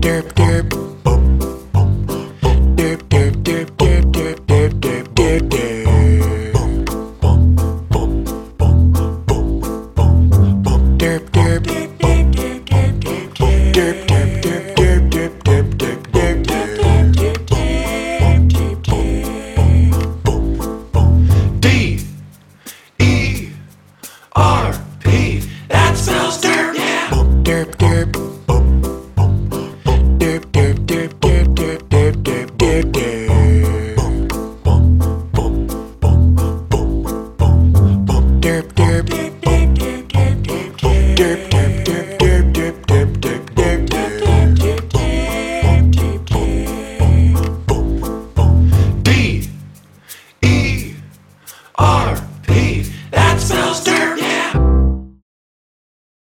derp derp derp derp derp derp derp derp derp derp derp derp derp D-E-R-P. That spells derp, yeah. derp derp